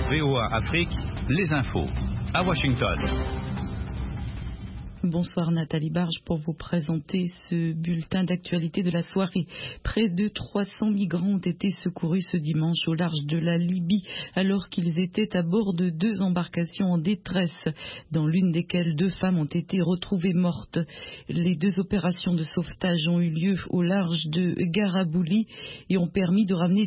VOA Afrique, les infos. À Washington. Bonsoir Nathalie Barge pour vous présenter ce bulletin d'actualité de la soirée. Près de 300 migrants ont été secourus ce dimanche au large de la Libye alors qu'ils étaient à bord de 2 embarcations en détresse, dans l'une desquelles 2 femmes ont été retrouvées mortes. Les 2 opérations de sauvetage ont eu lieu au large de Garabouli et ont permis de ramener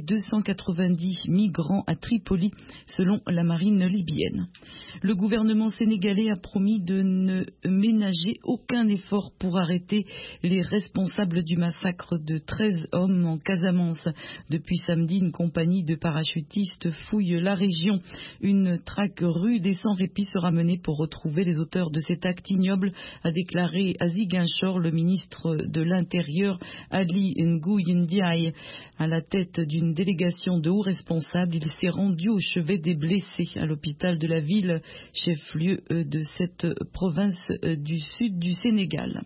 290 migrants à Tripoli selon la marine libyenne. Le gouvernement sénégalais a promis de ne ménager aucun effort pour arrêter les responsables du massacre de 13 hommes en Casamance. Depuis samedi, une compagnie de parachutistes fouille la région. Une traque rude et sans répit sera menée pour retrouver les auteurs de cet acte ignoble, a déclaré à Ziguinchor le ministre de l'Intérieur Ali Ngouille Ndiaye. À la tête d'une délégation de hauts responsables, il s'est rendu au chevet des blessés à l'hôpital de la ville, chef-lieu de cette province du sud du Sénégal.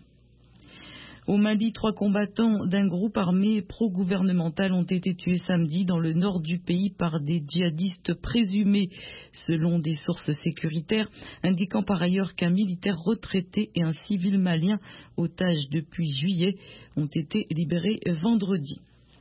Au Mali, 3 combattants d'un groupe armé pro-gouvernemental ont été tués samedi dans le nord du pays par des djihadistes présumés, selon des sources sécuritaires, indiquant par ailleurs qu'un militaire retraité et un civil malien, otages depuis juillet, ont été libérés vendredi.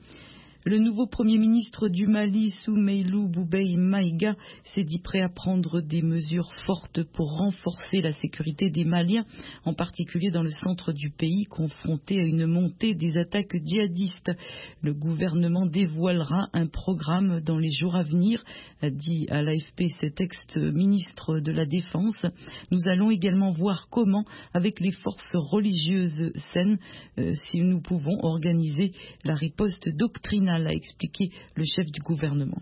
Le nouveau Premier ministre du Mali, Soumeylou Boubèye Maïga, s'est dit prêt à prendre des mesures fortes pour renforcer la sécurité des Maliens, en particulier dans le centre du pays, confronté à une montée des attaques djihadistes. Le gouvernement dévoilera un programme dans les jours à venir, a dit à l'AFP cet ex-ministre de la Défense. Nous allons également voir comment, avec les forces religieuses saines, si nous pouvons organiser la riposte doctrinale, a expliqué le chef du gouvernement.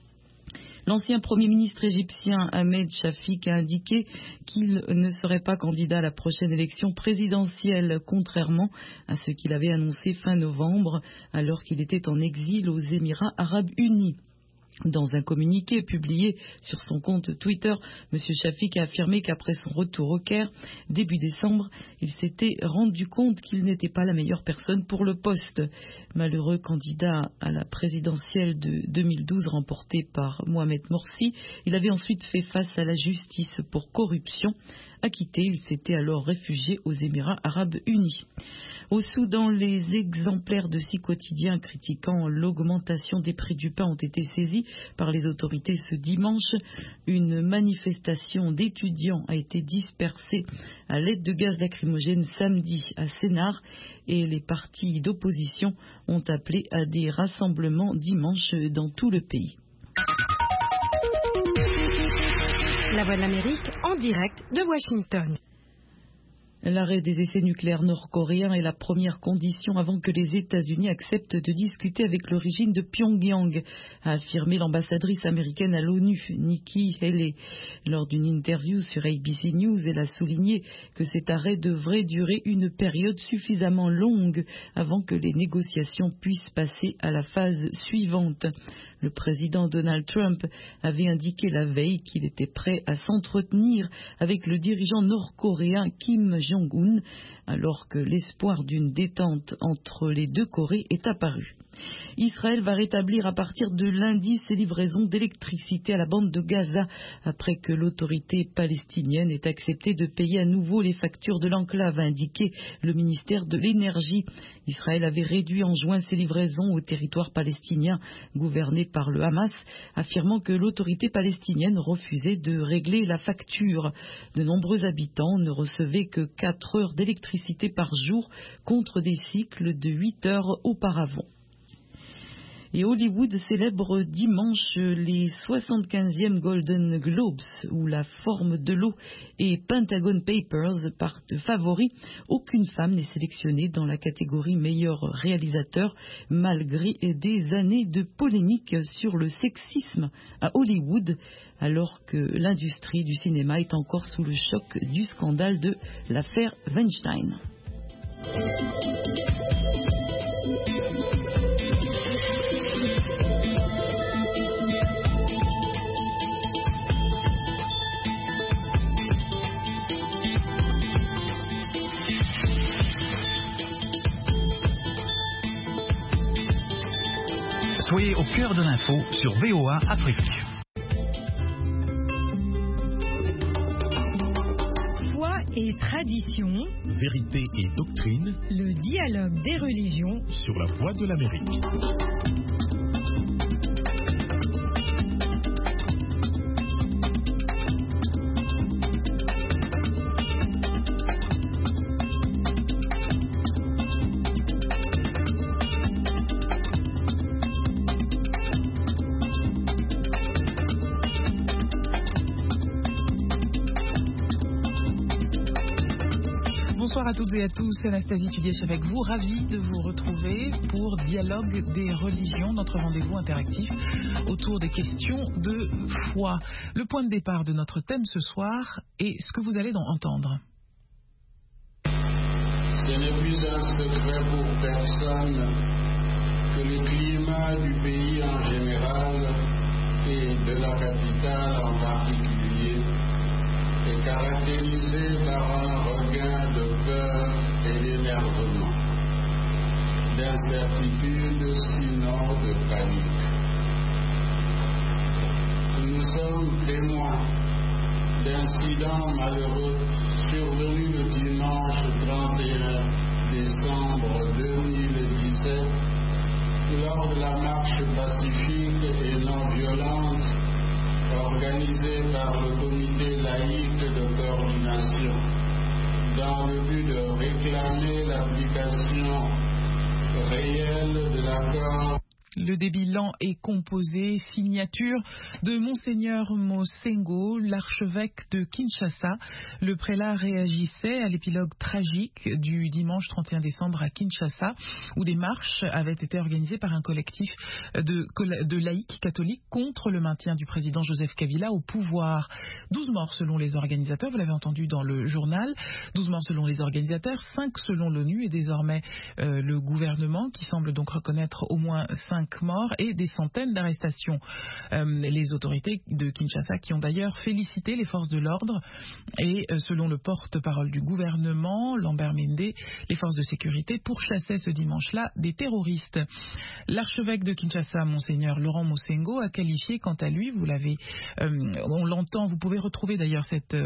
L'ancien Premier ministre égyptien Ahmed Shafik a indiqué qu'il ne serait pas candidat à la prochaine élection présidentielle, contrairement à ce qu'il avait annoncé fin novembre, alors qu'il était en exil aux Émirats arabes unis. Dans un communiqué publié sur son compte Twitter, M. Shafik a affirmé qu'après son retour au Caire, début décembre, il s'était rendu compte qu'il n'était pas la meilleure personne pour le poste. Malheureux candidat à la présidentielle de 2012 remportée par Mohamed Morsi, il avait ensuite fait face à la justice pour corruption. Acquitté, il s'était alors réfugié aux Émirats arabes unis. Au Soudan, les exemplaires de 6 quotidiens critiquant l'augmentation des prix du pain ont été saisis par les autorités ce dimanche. Une manifestation d'étudiants a été dispersée à l'aide de gaz lacrymogène samedi à Sénar et les partis d'opposition ont appelé à des rassemblements dimanche dans tout le pays. La Voix de l'Amérique en direct de Washington. L'arrêt des essais nucléaires nord-coréens est la première condition avant que les États-Unis acceptent de discuter avec le régime de Pyongyang, a affirmé l'ambassadrice américaine à l'ONU, Nikki Haley. Lors d'une interview sur ABC News, elle a souligné que cet arrêt devrait durer une période suffisamment longue avant que les négociations puissent passer à la phase suivante. Le président Donald Trump avait indiqué la veille qu'il était prêt à s'entretenir avec le dirigeant nord-coréen Kim Jong-un, alors que l'espoir d'une détente entre les 2 Corées est apparu. Israël va rétablir à partir de lundi ses livraisons d'électricité à la bande de Gaza après que l'autorité palestinienne ait accepté de payer à nouveau les factures de l'enclave, a indiqué le ministère de l'Énergie. Israël avait réduit en juin ses livraisons au territoire palestinien gouverné par le Hamas, affirmant que l'autorité palestinienne refusait de régler la facture. De nombreux habitants ne recevaient que 4 heures d'électricité par jour contre des cycles de 8 heures auparavant. Et Hollywood célèbre dimanche les 75e Golden Globes, où La Forme de l'eau et Pentagon Papers partent favoris. Aucune femme n'est sélectionnée dans la catégorie meilleur réalisateur, malgré des années de polémique sur le sexisme à Hollywood, alors que l'industrie du cinéma est encore sous le choc du scandale de l'affaire Weinstein. Soyez au cœur de l'info sur VOA Afrique. tradition, vérité et doctrine, le dialogue des religions sur la Voix de l'Amérique. Bonsoir à toutes et à tous, Anastasie Tudièche avec vous, ravie de vous retrouver pour Dialogue des religions, notre rendez-vous interactif autour des questions de foi. Le point de départ de notre thème ce soir est ce que vous allez entendre. Ce n'est plus un secret pour personne que le climat du pays en général et de la capitale en particulier est caractérisé par un regain de peur et d'énervement, d'incertitude, sinon de panique. Nous sommes témoins d'incidents malheureux survenus le dimanche 31 décembre 2017 lors de la marche pacifique et non violente organisée par le comité laïque de coordination dans le but de réclamer l'application réelle de l'accord. Le bilan est composé, signature de Monseigneur Mosengo, l'archevêque de Kinshasa. Le prélat réagissait à l'épilogue tragique du dimanche 31 décembre à Kinshasa, où des marches avaient été organisées par un collectif de laïcs catholiques contre le maintien du président Joseph Kabila au pouvoir. 12 morts selon les organisateurs, vous l'avez entendu dans le journal, 12 morts selon les organisateurs, 5 selon l'ONU et désormais le gouvernement qui semble donc reconnaître au moins 5 morts et des centaines d'arrestations. Les autorités de Kinshasa qui ont d'ailleurs félicité les forces de l'ordre et selon le porte-parole du gouvernement, Lambert Mende, les forces de sécurité pourchassaient ce dimanche-là des terroristes. L'archevêque de Kinshasa, Monseigneur Laurent Mosengo, a qualifié quant à lui, vous l'avez, on l'entend, vous pouvez retrouver d'ailleurs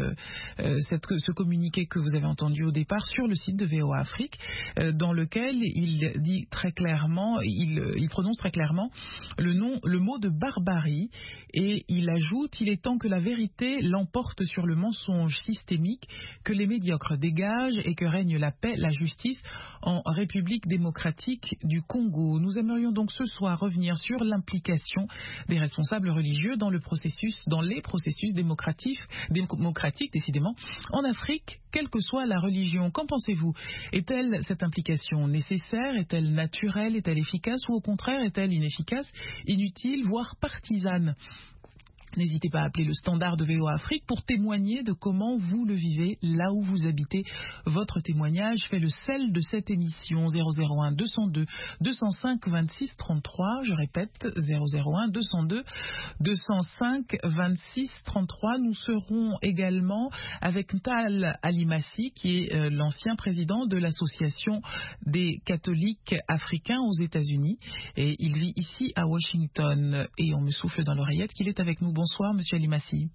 ce communiqué que vous avez entendu au départ sur le site de VOA Afrique, dans lequel il dit très clairement, il prononce très clairement le mot de barbarie et il ajoute: il est temps que la vérité l'emporte sur le mensonge systémique, que les médiocres dégagent et que règne la paix, la justice en République démocratique du Congo. Nous aimerions donc ce soir revenir sur l'implication des responsables religieux dans les processus démocratiques décidément en Afrique, quelle que soit la religion. Qu'en pensez-vous? Est-elle cette implication nécessaire? Est-elle naturelle? Est-elle efficace? Ou au contraire, est-elle inefficace, inutile, voire partisane? N'hésitez pas à appeler le standard de VOA Afrique pour témoigner de comment vous le vivez là où vous habitez. Votre témoignage fait le sel de cette émission. 001 202 205 26 33. Je répète, 001 202 205 26 33. Nous serons également avec Ntal Alimassi, qui est l'ancien président de l'Association des catholiques africains aux États-Unis. Et il vit ici à Washington. Et on me souffle dans l'oreillette qu'il est avec nous. Bonsoir, Monsieur Alimassi.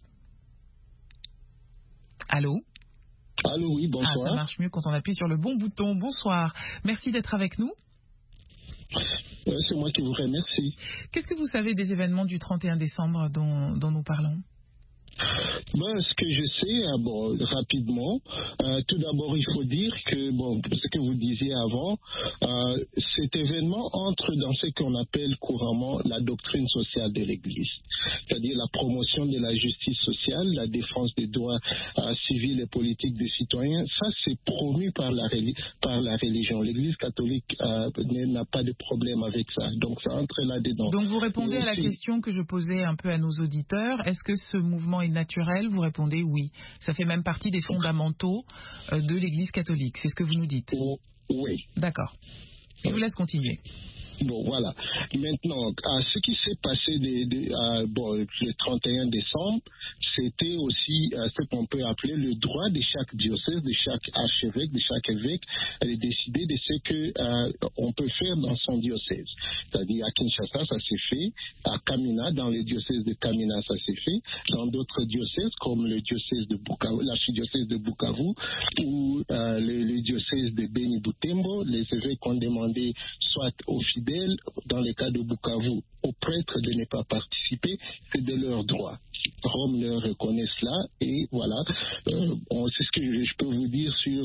Allô? Allô, oui, bonsoir. Ah, ça marche mieux quand on appuie sur le bon bouton. Bonsoir. Merci d'être avec nous. C'est moi qui vous remercie. Qu'est-ce que vous savez des événements du 31 décembre dont nous parlons? Ce que je sais, rapidement, tout d'abord, il faut dire que, ce que vous disiez avant, cet événement entre dans ce qu'on appelle couramment la doctrine sociale de l'Église, c'est-à-dire la promotion de la justice sociale, la défense des droits civils et politiques des citoyens. Ça, c'est promu par la religion. L'Église catholique n'a pas de problème avec ça. Donc, ça entre là-dedans. Donc, vous répondez à la question que je posais un peu à nos auditeurs. Est-ce que ce mouvement est naturel? Vous répondez oui. Ça fait même partie des fondamentaux de l'Église catholique. C'est ce que vous nous dites. Oui. D'accord. Je vous laisse continuer. Bon, voilà. Maintenant, ce qui s'est passé le 31 décembre, c'était aussi ce qu'on peut appeler le droit de chaque diocèse, de chaque archevêque, de chaque évêque, de décider de ce qu'on peut faire dans son diocèse. C'est-à-dire à Kinshasa, ça s'est fait, à Kamina, dans le diocèse de Kamina, ça s'est fait, dans d'autres diocèses, comme le diocèse de Bukavu, l'archidiocèse de Bukavu, ou le diocèse de Beni Butembo. Les évêques ont demandé soit aux fidèles, dans le cas de Bukavu, aux prêtres de ne pas participer, c'est de leur droit. Rome leur reconnaît cela, et voilà, c'est ce que je peux vous dire sur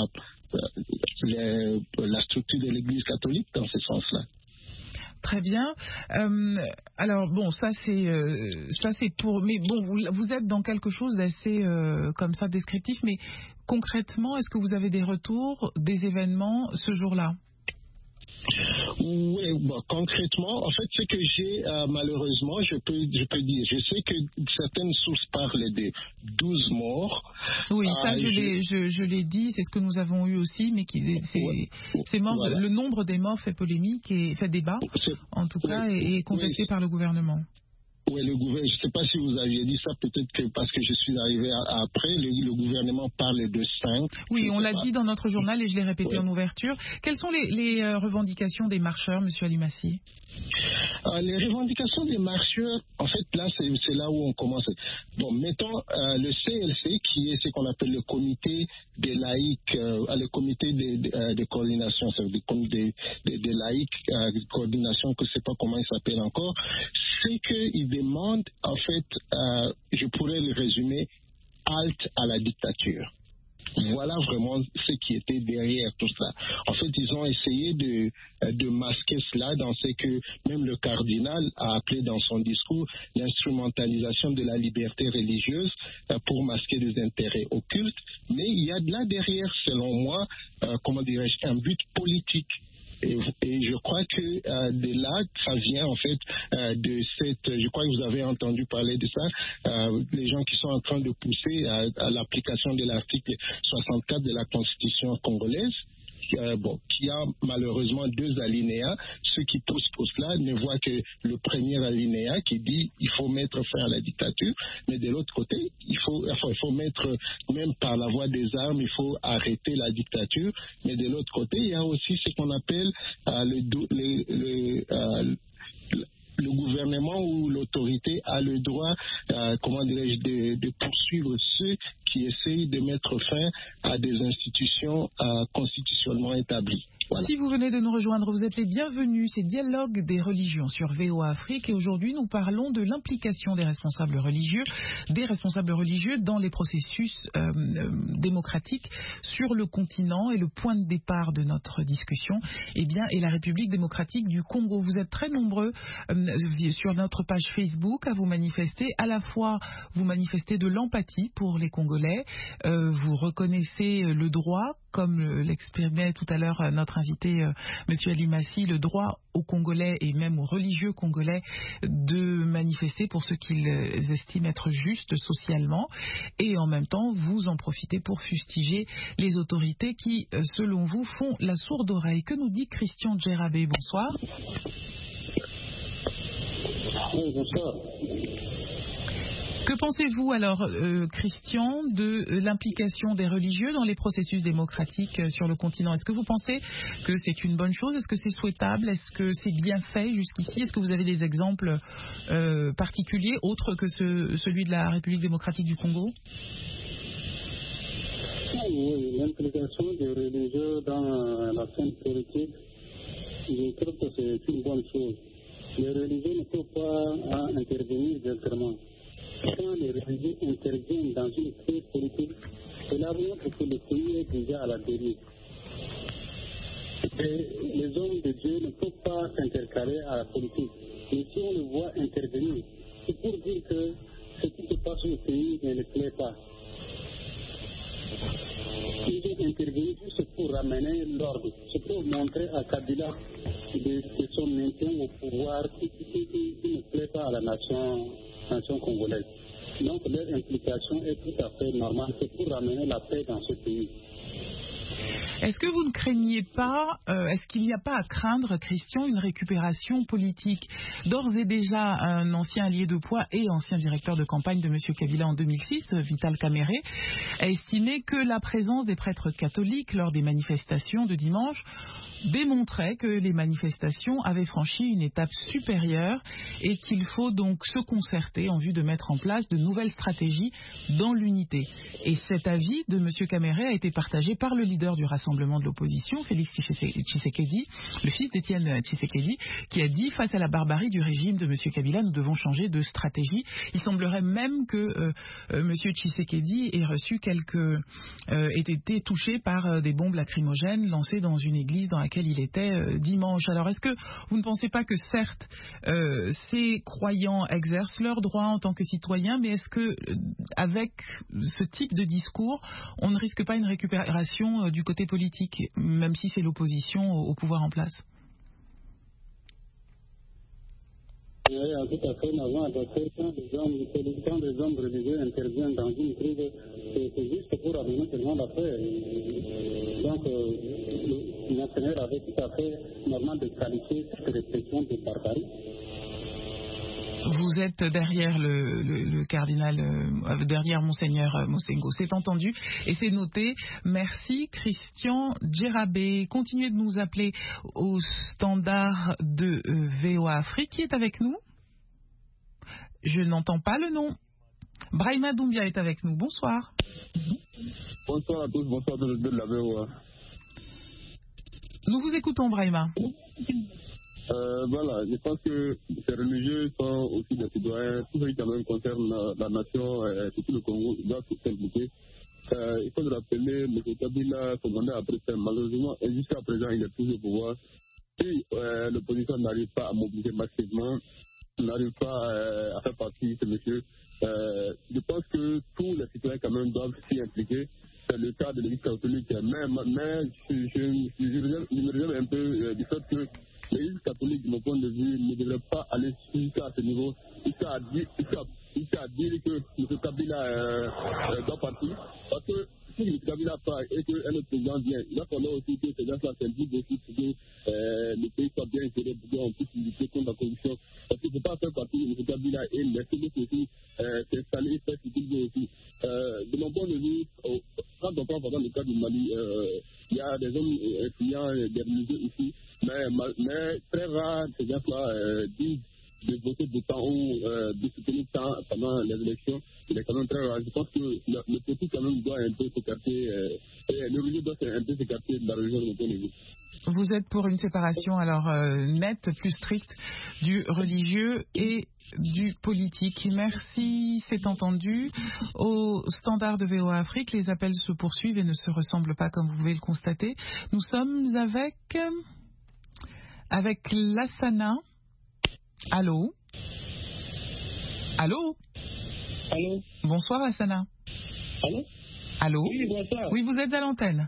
la structure de l'Église catholique dans ce sens-là. Très bien. Alors bon, ça c'est pour. Mais bon, vous êtes dans quelque chose d'assez comme ça descriptif. Mais concrètement, est-ce que vous avez des retours des événements ce jour-là? Oui, bon, concrètement, en fait, ce que j'ai, malheureusement, je peux dire, je sais que certaines sources parlent de 12 morts. Oui, ça, je l'ai dit, c'est ce que nous avons eu aussi, mais c'est mort, voilà. Le nombre des morts fait polémique et fait débat, en tout cas, et est contesté par le gouvernement. Oui, je ne sais pas si vous aviez dit ça, peut-être que parce que je suis arrivé après, le gouvernement parle de 5. Oui, on l'a dit dans notre journal et je l'ai répété en ouverture. Quelles sont les revendications des marcheurs, M. Alimassi? Les revendications des marcheurs, en fait, là, c'est là où on commence. Bon, mettons le CLC, qui est ce qu'on appelle le comité des laïcs, le comité de coordination, c'est le comité des laïcs, de coordination, que je ne sais pas comment il s'appelle encore, c'est qu'ils demandent, en fait, je pourrais le résumer, halte à la dictature. Voilà vraiment ce qui était derrière tout ça. En fait, ils ont essayé de masquer cela dans ce que même le cardinal a appelé dans son discours l'instrumentalisation de la liberté religieuse pour masquer des intérêts occultes. Mais il y a de là derrière, selon moi, comment dirais-je, un but politique. Et je crois que de là, ça vient en fait de cette... Je crois que vous avez entendu parler de ça, les gens qui sont en train de pousser à l'application de l'article 64 de la Constitution congolaise, qui a malheureusement 2 alinéas. Ceux qui poussent pour cela ne voient que le premier alinéa qui dit il faut mettre fin à la dictature, mais de l'autre côté, il faut mettre, même par la voie des armes, il faut arrêter la dictature, mais de l'autre côté, il y a aussi ce qu'on appelle le gouvernement ou l'autorité a le droit, de poursuivre ceux qui essayent de mettre fin à des institutions constitutionnellement établies. Voilà. Si vous venez de nous rejoindre, vous êtes les bienvenus. C'est Dialogue des religions sur VOA Afrique et aujourd'hui nous parlons de l'implication des responsables religieux dans les processus démocratiques sur le continent, et le point de départ de notre discussion est la République démocratique du Congo. Vous êtes très nombreux sur notre page Facebook à vous manifester. À la fois vous manifestez de l'empathie pour les Congolais, vous reconnaissez le droit, comme l'exprimait tout à l'heure notre invité, M. Alimassi, le droit aux Congolais et même aux religieux congolais de manifester pour ce qu'ils estiment être juste socialement. Et en même temps, vous en profitez pour fustiger les autorités qui, selon vous, font la sourde oreille. Que nous dit Christian Djerabé? Bonsoir. Oui, bonsoir. Que pensez-vous alors, Christian, de l'implication des religieux dans les processus démocratiques sur le continent? Est-ce que vous pensez que c'est une bonne chose? Est-ce que c'est souhaitable? Est-ce que c'est bien fait jusqu'ici? Est-ce que vous avez des exemples particuliers, autres que celui de la République démocratique du Congo? Oui, l'implication des religieux dans la scène politique, je trouve que c'est une bonne chose. Les religieux ne peuvent pas intervenir directement. Quand les religieux interviennent dans une crise politique, cela montre que le pays est déjà à la dérive. Et les hommes de Dieu ne peuvent pas s'intercaler à la politique. Mais si on le voit intervenir, c'est pour dire que ce qui se passe au pays ne le plaît pas. Il est intervenu juste pour ramener l'ordre. C'est pour montrer à Kabila de son maintien au pouvoir qui ne plaît pas à la nation congolaise. Donc leur implication est tout à fait normale. C'est pour ramener la paix dans ce pays. Est-ce que vous ne craignez pas, est-ce qu'il n'y a pas à craindre, Christian, une récupération politique? D'ores et déjà, un ancien allié de poids et ancien directeur de campagne de M. Kabila en 2006, Vital Kamerhe, a estimé que la présence des prêtres catholiques lors des manifestations de dimanche démontrait que les manifestations avaient franchi une étape supérieure et qu'il faut donc se concerter en vue de mettre en place de nouvelles stratégies dans l'unité. Et cet avis de M. Kamere a été partagé par le leader du Rassemblement de l'opposition, Félix Tshisekedi, le fils d'Étienne Tshisekedi, qui a dit face à la barbarie du régime de M. Kabila, nous devons changer de stratégie. Il semblerait même que M. Tshisekedi ait été touché par des bombes lacrymogènes lancées dans une église dans laquelle il était dimanche. Alors est-ce que vous ne pensez pas que certes ces croyants exercent leurs droits en tant que citoyens, mais est-ce que avec ce type de discours, on ne risque pas une récupération du côté politique, même si c'est l'opposition au pouvoir en place? Oui, tout à fait. Avant, quand des hommes religieux interviennent dans une crise, c'est juste pour amener seulement la paix. Donc, le national avait tout à fait normal de qualifier cette répression de barbarie. Vous êtes derrière le cardinal, derrière Monseigneur Mosengo. C'est entendu et c'est noté. Merci Christian Djerabé. Continuez de nous appeler au standard de VOA Afrique. Qui est avec nous? Je n'entends pas le nom. Brahima Doumbia est avec nous. Bonsoir. Bonsoir à tous. Bonsoir de la VOA. Nous vous écoutons, Brahima. Voilà, je pense que ces religieux sont aussi des citoyens. Tout ce qui quand même concerne la nation, surtout le Congo, doit s'impliquer. Il faut le rappeler, M. Kabila, son mandat après ça, malheureusement, et jusqu'à présent, il est toujours au pouvoir. Si l'opposition n'arrive pas à mobiliser massivement, n'arrive pas à faire partie de ce monsieur, je pense que tous les citoyens quand même doivent s'y impliquer. C'est le cas de l'Église catholique, mais je me réserve un peu du fait que l'Église catholique, de mon point de vue, ne devrait pas aller jusqu'à ce niveau. Il a dit que M. Kabila doit partir. Parce que si M. Kabila part et qu'un autre président vient, il va falloir aussi que ces gens-là s'impliquent aussi pour que le pays soit bien inséré, pour qu'on puisse lutter contre la corruption. Parce qu'il ne faut pas faire partie de M. Kabila et laisser l'autre aussi s'installer et faire ce qu'il veut aussi. De mon point de vue, quand on prend par exemple le cas du Mali, il y a des hommes influents, des religieux ici, mais très rare ces gens-là disent de voter de temps ou de soutenir temps pendant les élections. Il est quand même très rare. Je pense que le politique quand même doit un peu s'écarter, le religieux doit un peu s'écarter de la religion de mon point de vue. Vous êtes pour une séparation alors nette, plus stricte du religieux et du politique. Merci, c'est entendu. Au standard de VOA Afrique, les appels se poursuivent et ne se ressemblent pas comme vous pouvez le constater. Nous sommes avec Lassana. Allô? Allô? Allô? Bonsoir Lassana. Allô? Allô? Oui, bonsoir. Oui, vous êtes à l'antenne.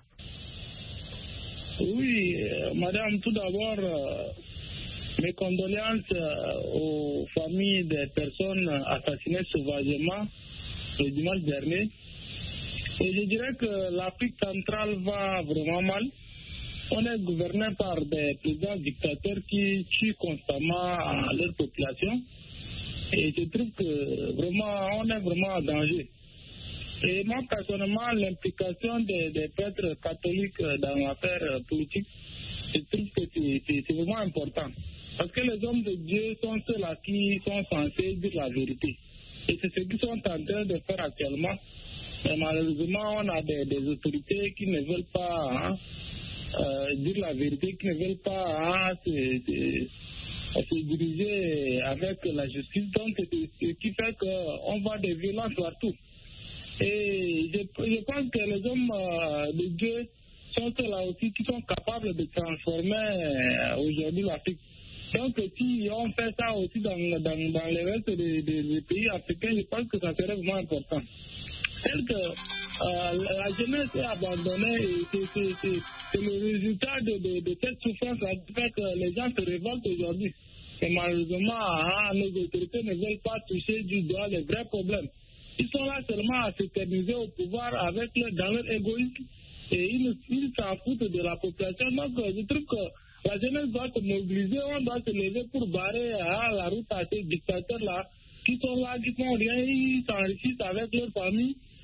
Oui, madame, tout d'abord, mes condoléances aux familles des personnes assassinées sauvagement le dimanche dernier. Et je dirais que l'Afrique centrale va vraiment mal. On est gouverné par des présidents dictateurs qui tuent constamment leur population. Et je trouve que vraiment, on est vraiment en danger. Et moi, personnellement, l'implication des prêtres catholiques dans l'affaire politique, je trouve que c'est vraiment important. Parce que les hommes de Dieu sont ceux-là qui sont censés dire la vérité. Et c'est ce qu'ils sont en train de faire actuellement. Mais malheureusement, on a des autorités qui ne veulent pas dire la vérité, qui ne veulent pas se diriger avec la justice. Donc, ce qui fait qu'on voit des violences partout. Et je pense que les hommes de Dieu sont ceux-là aussi qui sont capables de transformer aujourd'hui l'Afrique. Donc, si on fait ça aussi dans le reste des pays africains, je pense que ça serait vraiment important. Tel que la jeunesse est abandonnée, et c'est le résultat de cette souffrance qui fait que les gens se révoltent aujourd'hui. Et malheureusement, les autorités ne veulent pas toucher du doigt les vrais problèmes. Ils sont là seulement à s'éterniser au pouvoir dans leur égoïsme, et ils s'en foutent de la population. Donc, je trouve que la jeunesse doit se mobiliser, on doit se lever pour barrer la route à ces dictateurs-là qui sont là, qui font rien, ils s'enrichissent avec leur famille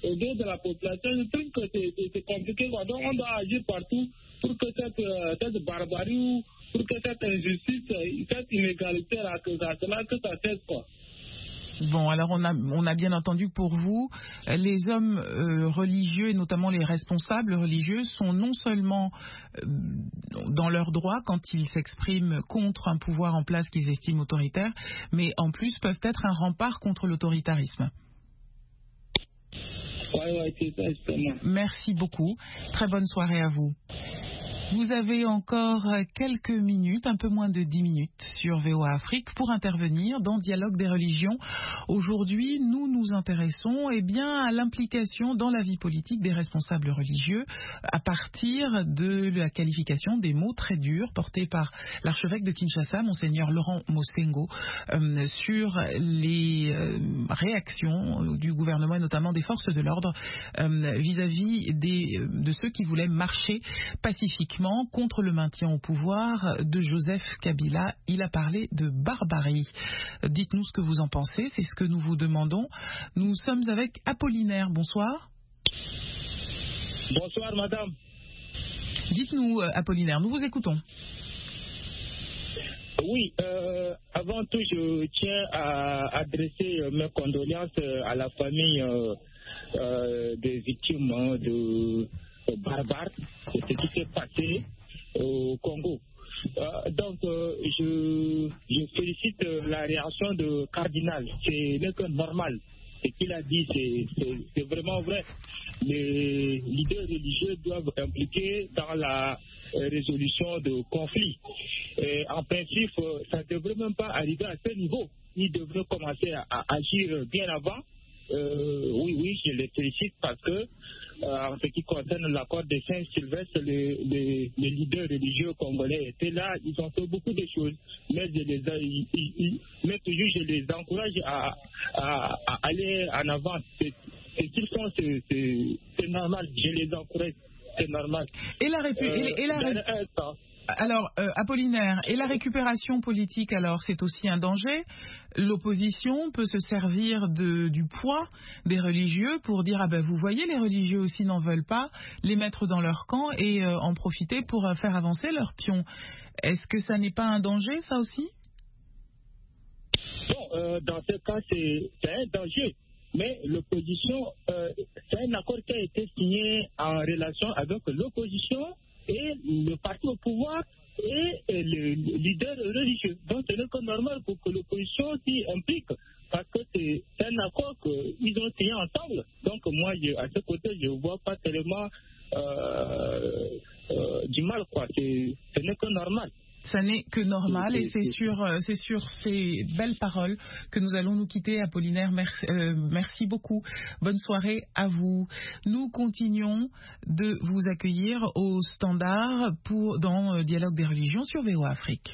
au dos de la population. Je trouve que c'est compliqué. Donc on doit agir partout pour que cette barbarie, pour que cette injustice, cette inégalité, que ça cesse, quoi. Bon, alors on a bien entendu que pour vous, les hommes religieux et notamment les responsables religieux sont non seulement dans leurs droits quand ils s'expriment contre un pouvoir en place qu'ils estiment autoritaire, mais en plus peuvent être un rempart contre l'autoritarisme. Oui, c'est ça, justement. Merci beaucoup. Très bonne soirée à vous. Vous avez encore quelques minutes, un peu moins de 10 minutes sur VOA Afrique pour intervenir dans Dialogue des religions. Aujourd'hui, nous nous intéressons à l'implication dans la vie politique des responsables religieux à partir de la qualification des mots très durs portés par l'archevêque de Kinshasa, Monseigneur Laurent Mosengo, sur les réactions du gouvernement et notamment des forces de l'ordre vis-à-vis de ceux qui voulaient marcher pacifiquement contre le maintien au pouvoir de Joseph Kabila. Il a parlé de barbarie. Dites-nous ce que vous en pensez, c'est ce que nous vous demandons. Nous sommes avec Apollinaire. Bonsoir. Bonsoir, madame. Dites-nous, Apollinaire, nous vous écoutons. Oui, avant tout, je tiens à adresser mes condoléances à la famille des victimes de barbares, c'est ce qui s'est passé au Congo. Donc, je félicite la réaction de Cardinal. C'est que normal. Ce qu'il a dit, c'est vraiment vrai. Les leaders religieux doivent impliquer dans la résolution de conflits. Et en principe, ça ne devrait même pas arriver à ce niveau. Ils devraient commencer à agir bien avant. Oui, je les félicite parce que en ce qui concerne l'accord de Saint-Sylvestre, les leaders religieux congolais étaient là, ils ont fait beaucoup de choses, mais toujours je les encourage à aller en avant. C'est normal, je les encourage, c'est normal. Alors, Apollinaire, et la récupération politique, alors, c'est aussi un danger. L'opposition peut se servir du poids des religieux pour dire, vous voyez, les religieux aussi n'en veulent pas, les mettre dans leur camp et en profiter pour faire avancer leurs pions. Est-ce que ça n'est pas un danger, ça aussi? Bon, dans ce cas, c'est un danger. Mais l'opposition, c'est un accord qui a été signé en relation avec l'opposition et le parti au pouvoir et le leader religieux. Donc, ce n'est que normal pour que l'opposition s'y implique parce que c'est un accord qu'ils ont signé ensemble. Donc, moi, à ce côté, je ne vois pas tellement du mal, quoi. Ce n'est que normal. Ça n'est que normal et c'est sur ces belles paroles que nous allons nous quitter, Apollinaire. Merci beaucoup. Bonne soirée à vous. Nous continuons de vous accueillir au standard dans Dialogue des religions sur VOA Afrique.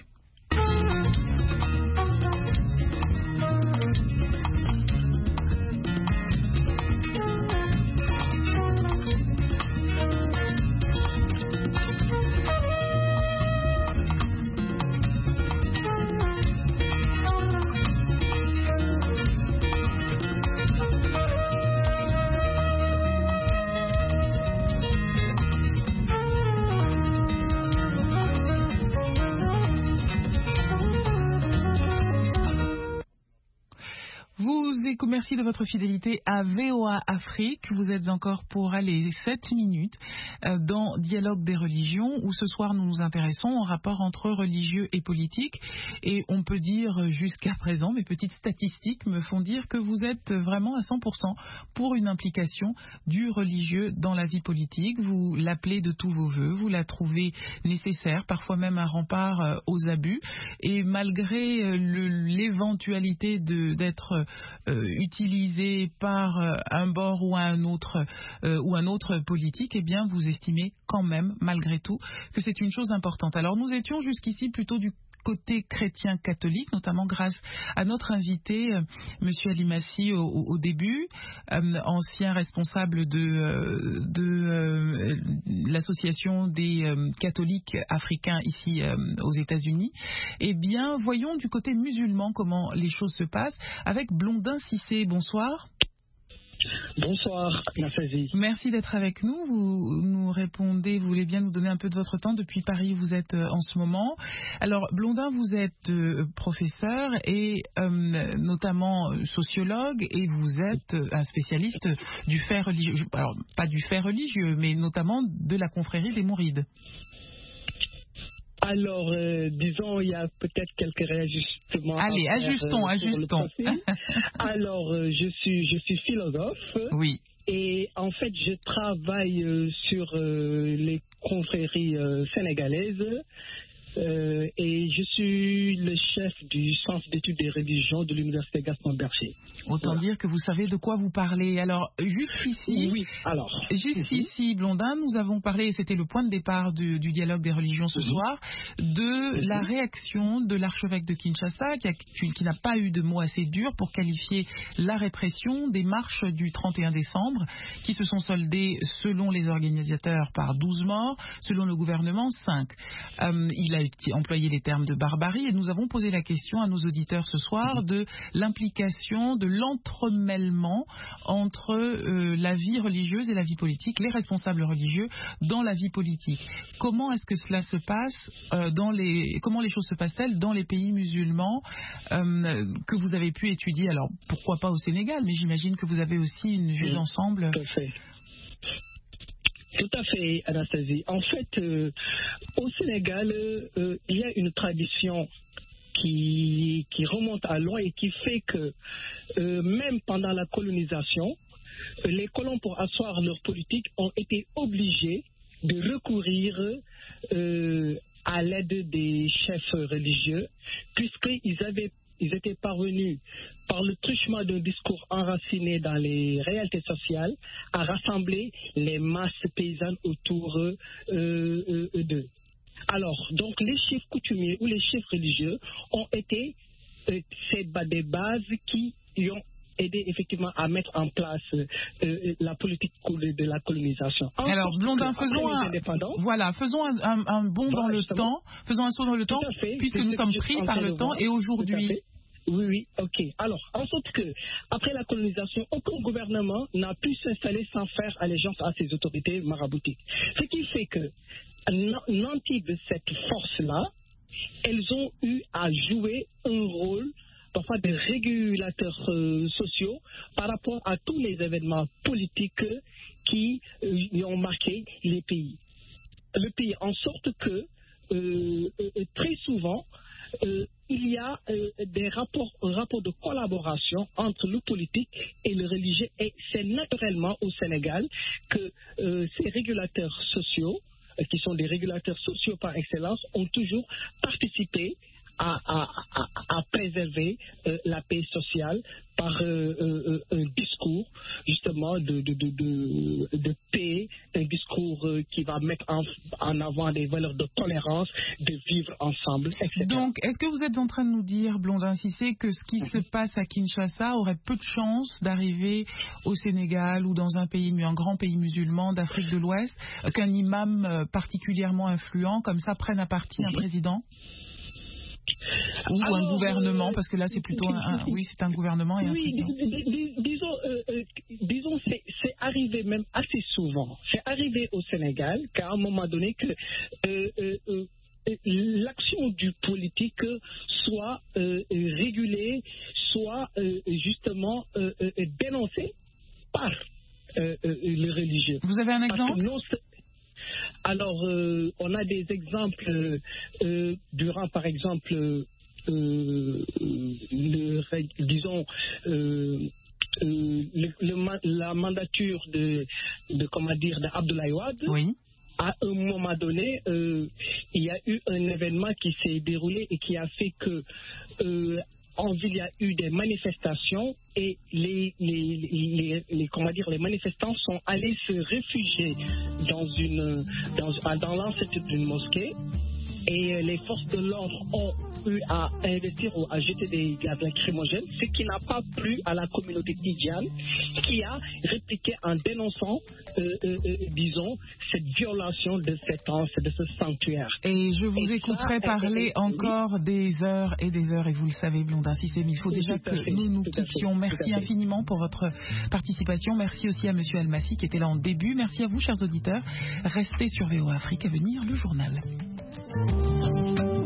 Merci de votre fidélité à VOA Afrique. Vous êtes encore pour aller 7 minutes dans Dialogue des religions où ce soir nous nous intéressons au rapport entre religieux et politique. Et on peut dire jusqu'à présent, mes petites statistiques me font dire que vous êtes vraiment à 100% pour une implication du religieux dans la vie politique. Vous l'appelez de tous vos voeux, vous la trouvez nécessaire, parfois même un rempart aux abus. Et malgré l'éventualité d'être utilisé par un bord ou un autre politique, eh bien vous estimez quand même malgré tout que c'est une chose importante. Alors nous étions jusqu'ici plutôt du côté chrétien catholique, notamment grâce à notre invité, M. Alimassi, au début, ancien responsable de l'association des catholiques africains ici aux États-Unis. Eh bien, voyons du côté musulman comment les choses se passent avec Blondin Cissé. Bonsoir. Bonsoir, Nafazi. Merci d'être avec nous. Vous nous répondez, vous voulez bien nous donner un peu de votre temps. Depuis Paris, vous êtes en ce moment. Alors, Blondin, vous êtes professeur et notamment sociologue, et vous êtes un spécialiste du fait religieux. Alors, pas du fait religieux, mais notamment de la confrérie des Mourides. Alors, disons, il y a peut-être quelques réajustements. Allez, ajustons. Alors, je suis philosophe. Oui. Et en fait, je travaille sur les confréries sénégalaises. Et je suis le chef du Centre d'études des religions de l'Université Gaston Berger. Autant dire que vous savez de quoi vous parlez. Alors, ici, Blondin, nous avons parlé, et c'était le point de départ du dialogue des religions ce soir, de la réaction de l'archevêque de Kinshasa, qui n'a pas eu de mots assez durs pour qualifier la répression des marches du 31 décembre, qui se sont soldées, selon les organisateurs, par 12 morts, selon le gouvernement, 5. Il a employé les termes de barbarie, et nous avons posé la question à nos auditeurs ce soir de l'implication, de l'entremêlement entre la vie religieuse et la vie politique, les responsables religieux dans la vie politique. Comment est-ce que cela se passe comment les choses se passent-elles dans les pays musulmans que vous avez pu étudier? Alors, pourquoi pas au Sénégal, mais j'imagine que vous avez aussi une vue d'ensemble. Tout à fait, Anastasie. En fait, au Sénégal, il y a une tradition qui remonte à loin et qui fait que même pendant la colonisation, les colons, pour asseoir leur politique, ont été obligés de recourir à l'aide des chefs religieux, puisqu'ils étaient parvenus, par le truchement d'un discours enraciné dans les réalités sociales, à rassembler les masses paysannes autour d'eux. Alors, donc, les chefs coutumiers ou les chefs religieux ont été des bases qui y ont aidé effectivement à mettre en place la politique de la colonisation. Alors, Blondin, faisons un bond dans le temps, faisons un saut dans le temps, puisque nous sommes pris par le temps, et aujourd'hui... Oui, ok. Alors, en sorte que, après la colonisation, aucun gouvernement n'a pu s'installer sans faire allégeance à ses autorités maraboutiques. Ce qui fait que, nantis de cette force-là, elles ont eu à jouer un rôle, parfois de régulateurs sociaux, par rapport à tous les événements politiques qui ont marqué le pays. En sorte que, très souvent, il y a des rapports de collaboration entre le politique et le religieux, et c'est naturellement au Sénégal que ces régulateurs sociaux, qui sont des régulateurs sociaux par excellence, ont toujours participé à préserver la paix sociale par un discours justement de paix, un discours qui va mettre en avant des valeurs de tolérance, de vivre ensemble, etc. Donc, est-ce que vous êtes en train de nous dire, Blondin Cissé, que ce qui se passe à Kinshasa aurait peu de chances d'arriver au Sénégal ou dans un grand pays musulman d'Afrique de l'Ouest, qu'un imam particulièrement influent comme ça prenne à partie un président? Ou un gouvernement, parce que là c'est plutôt c'est un gouvernement et un président. Disons c'est arrivé même assez souvent. C'est arrivé au Sénégal qu'à un moment donné que l'action du politique soit régulée, soit justement dénoncée par le religieux. Vous avez un exemple? Alors, on a des exemples durant, par exemple, la mandature d'Abdoulaye Wade. Oui. À un moment donné, il y a eu un événement qui s'est déroulé et qui a fait que en ville, il y a eu des manifestations et les manifestants sont allés se réfugier dans l'enceinte d'une mosquée. et les forces de l'ordre ont eu à investir ou à jeter des gaz lacrymogènes, ce qui n'a pas plu à la communauté tidjane qui a répliqué en dénonçant, disons, cette violation de ce sanctuaire. Et je vous écouterai parler encore des heures, et vous le savez, Blondin Cissé, mais il faut déjà que nous quittions. Merci infiniment pour votre participation. Merci aussi à Monsieur Almassi qui était là en début. Merci à vous, chers auditeurs. Restez sur VOA Afrique, à venir le journal.